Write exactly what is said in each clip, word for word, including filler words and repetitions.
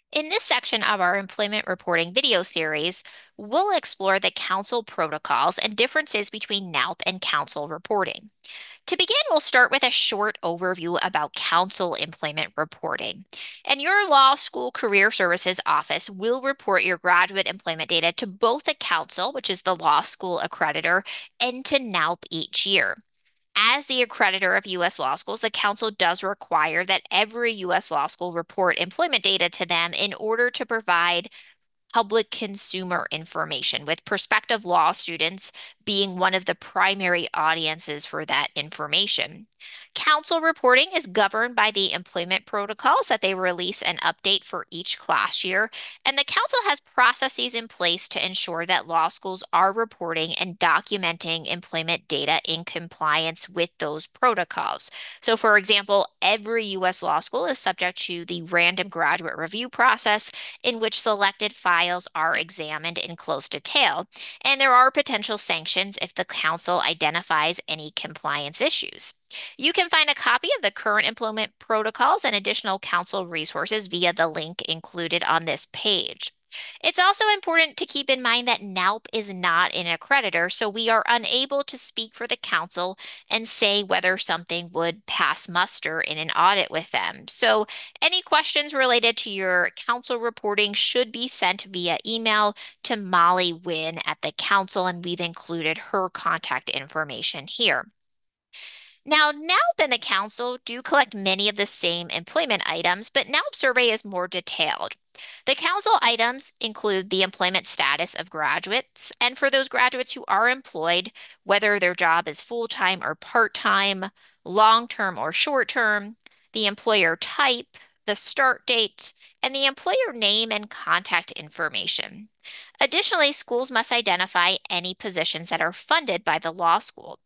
In this section of our employment reporting video series, we'll explore the council protocols and differences between NALP and council reporting. To begin, we'll start with a short overview about council employment reporting. And your law school career services office will report your graduate employment data to both the council, which is the law school accreditor, and to NALP each year. As the accreditor of U S law schools, the council does require that every U S law school report employment data to them in order to provide public consumer information, with prospective law students being one of the primary audiences for that information. Council reporting is governed by the employment protocols that they release and update for each class year, and the council has processes in place to ensure that law schools are reporting and documenting employment data in compliance with those protocols. So, for example, every U S law school is subject to the random graduate review process, in which selected files are examined in close detail, and there are potential sanctions if the council identifies any compliance issues. You can find a copy of the current employment protocols and additional council resources via the link included on this page. It's also important to keep in mind that NALP is not an accreditor, so we are unable to speak for the council and say whether something would pass muster in an audit with them. So, any questions related to your council reporting should be sent via email to Molly Wynn at the council, and we've included her contact information here. Now, NALP and the council do collect many of the same employment items, but NALP survey is more detailed. The council items include the employment status of graduates, and for those graduates who are employed, whether their job is full-time or part-time, long-term or short-term, the employer type, the start date, and the employer name and contact information. Additionally, schools must identify any positions that are funded by the law school.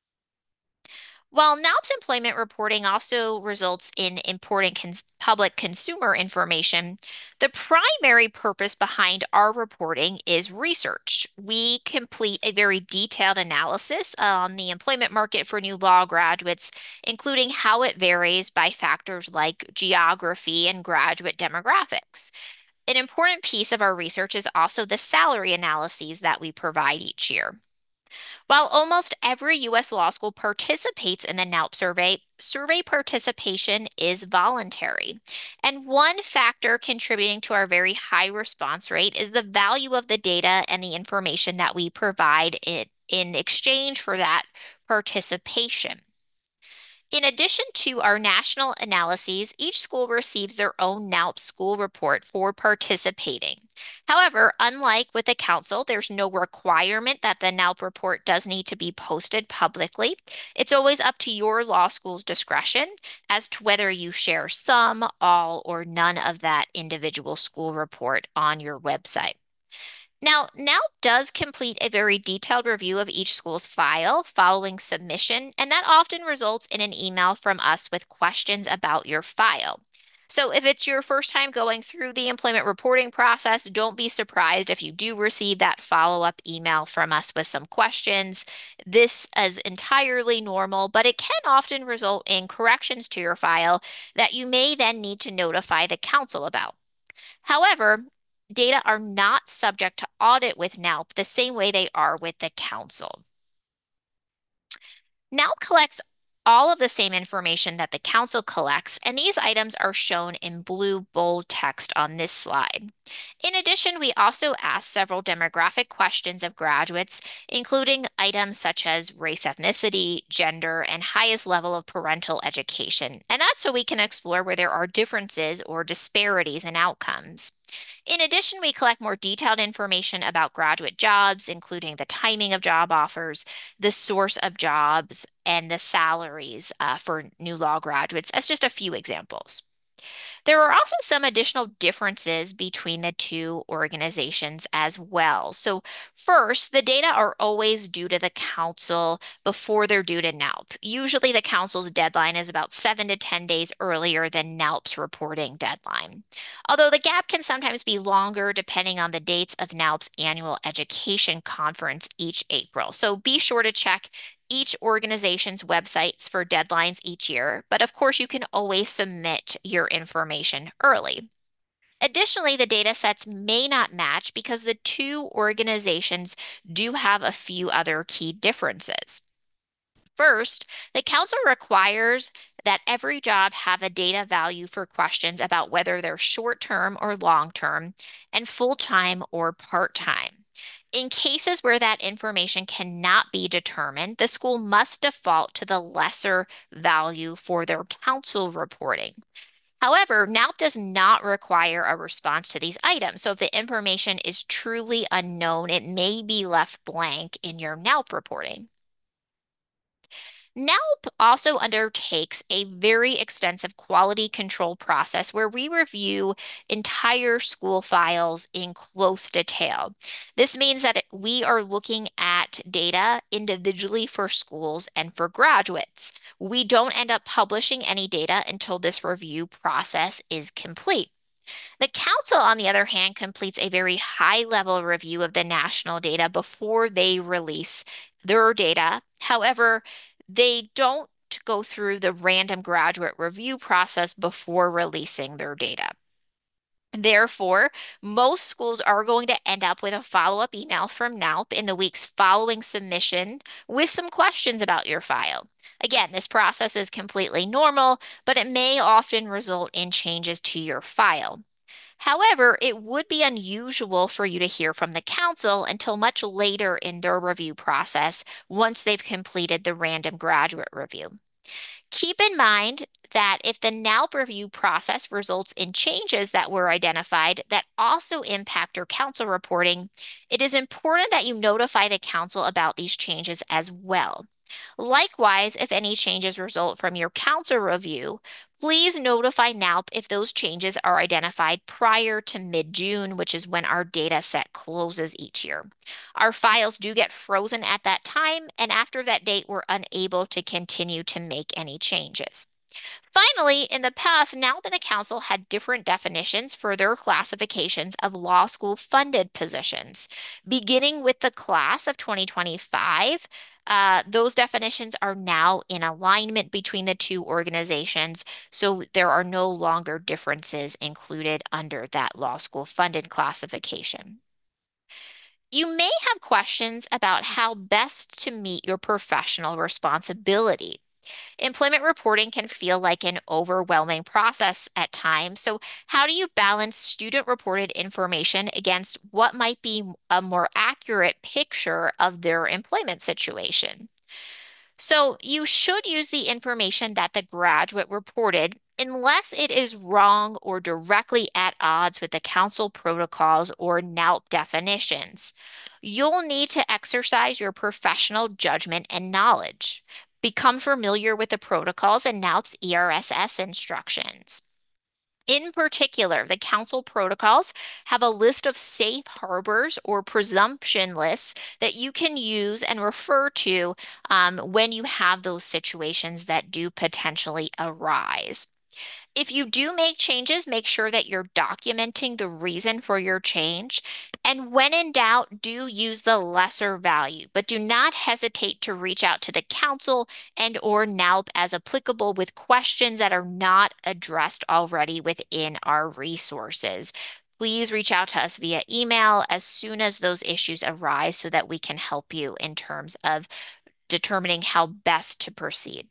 While NALP's employment reporting also results in important cons public consumer information, the primary purpose behind our reporting is research. We complete a very detailed analysis on the employment market for new law graduates, including how it varies by factors like geography and graduate demographics. An important piece of our research is also the salary analyses that we provide each year. While almost every U S law school participates in the NALP survey, survey participation is voluntary. And one factor contributing to our very high response rate is the value of the data and the information that we provide in, in exchange for that participation. In addition to our national analyses, each school receives their own NALP school report for participating. However, unlike with the council, there's no requirement that the NALP report does need to be posted publicly. It's always up to your law school's discretion as to whether you share some, all, or none of that individual school report on your website. Now, NALP does complete a very detailed review of each school's file following submission, and that often results in an email from us with questions about your file. So if it's your first time going through the employment reporting process, don't be surprised if you do receive that follow-up email from us with some questions. This is entirely normal, but it can often result in corrections to your file that you may then need to notify the council about. However, data are not subject to audit with NALP the same way they are with the council. NALP collects all of the same information that the council collects, and these items are shown in blue bold text on this slide. In addition, we also ask several demographic questions of graduates, including items such as race, ethnicity, gender, and highest level of parental education. And that's so we can explore where there are differences or disparities in outcomes. In addition, we collect more detailed information about graduate jobs, including the timing of job offers, the source of jobs, and the salaries uh, for new law graduates, as just a few examples. There are also some additional differences between the two organizations as well. So first, the data are always due to the council before they're due to NALP. Usually the council's deadline is about seven to ten days earlier than NALP's reporting deadline. Although the gap can sometimes be longer depending on the dates of NALP's annual education conference each April. So be sure to check each organization's websites for deadlines each year, but of course you can always submit your information early. Additionally, the data sets may not match because the two organizations do have a few other key differences. First, the council requires that every job have a data value for questions about whether they're short-term or long-term and full-time or part-time. In cases where that information cannot be determined, the school must default to the lesser value for their council reporting. However, N A O P does not require a response to these items. So if the information is truly unknown, it may be left blank in your N A O P reporting. N A O P also undertakes a very extensive quality control process where we review entire school files in close detail. This means that we are looking at data individually for schools and for graduates. We don't end up publishing any data until this review process is complete. The council, on the other hand, completes a very high level review of the national data before they release their data. However, they don't go through the random graduate review process before releasing their data. Therefore, most schools are going to end up with a follow-up email from N A O P in the weeks following submission with some questions about your file. Again, this process is completely normal, but it may often result in changes to your file. However, it would be unusual for you to hear from the council until much later in their review process once they've completed the random graduate review. Keep in mind that if the N A O P review process results in changes that were identified that also impact your council reporting, it is important that you notify the council about these changes as well. Likewise, if any changes result from your council review, please notify N A O P if those changes are identified prior to mid-June, which is when our data set closes each year. Our files do get frozen at that time, and after that date, we're unable to continue to make any changes. Finally, in the past, N A O P and the council had different definitions for their classifications of law school funded positions. Beginning with the class of twenty twenty-five, uh, those definitions are now in alignment between the two organizations, so there are no longer differences included under that law school funded classification. You may have questions about how best to meet your professional responsibility. Employment reporting can feel like an overwhelming process at times. So, how do you balance student reported information against what might be a more accurate picture of their employment situation? So you should use the information that the graduate reported unless it is wrong or directly at odds with the council protocols or N A O P definitions. You'll need to exercise your professional judgment and knowledge. Become familiar with the protocols and N A O P's E R S S instructions. In particular, the council protocols have a list of safe harbors or presumption lists that you can use and refer to um, when you have those situations that do potentially arise. If you do make changes, make sure that you're documenting the reason for your change. And when in doubt, do use the lesser value, but do not hesitate to reach out to the council and or N A O P as applicable with questions that are not addressed already within our resources. Please reach out to us via email as soon as those issues arise so that we can help you in terms of determining how best to proceed.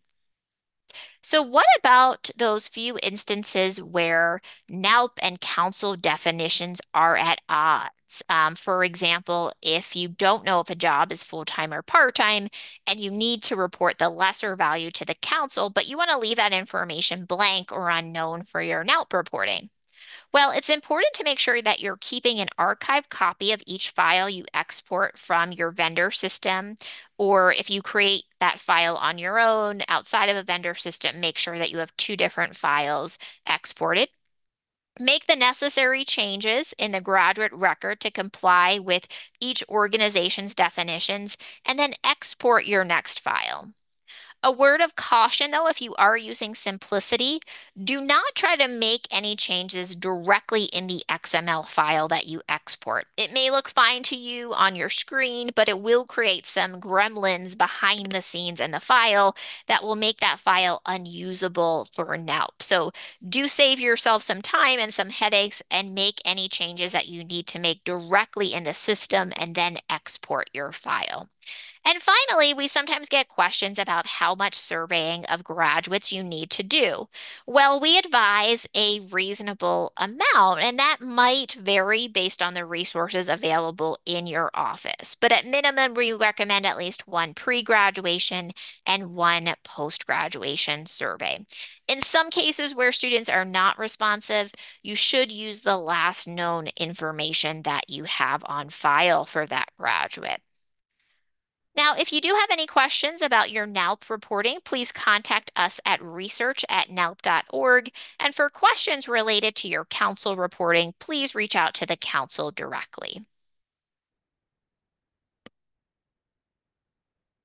So what about those few instances where N A O P and council definitions are at odds? Um, for example, if you don't know if a job is full-time or part-time and you need to report the lesser value to the council, but you want to leave that information blank or unknown for your N A O P reporting. Well, it's important to make sure that you're keeping an archived copy of each file you export from your vendor system, or if you create that file on your own outside of a vendor system, make sure that you have two different files exported. Make the necessary changes in the graduate record to comply with each organization's definitions, and then export your next file. A word of caution though, if you are using Simplicity, do not try to make any changes directly in the X M L file that you export. It may look fine to you on your screen, but it will create some gremlins behind the scenes in the file that will make that file unusable for N E L P. So do save yourself some time and some headaches and make any changes that you need to make directly in the system and then export your file. And finally, we sometimes get questions about how much surveying of graduates you need to do. Well, we advise a reasonable amount, and that might vary based on the resources available in your office. But at minimum, we recommend at least one pre-graduation and one post-graduation survey. In some cases where students are not responsive, you should use the last known information that you have on file for that graduate. Now, if you do have any questions about your N A L P reporting, please contact us at research at N A L P dot org. And for questions related to your council reporting, please reach out to the council directly.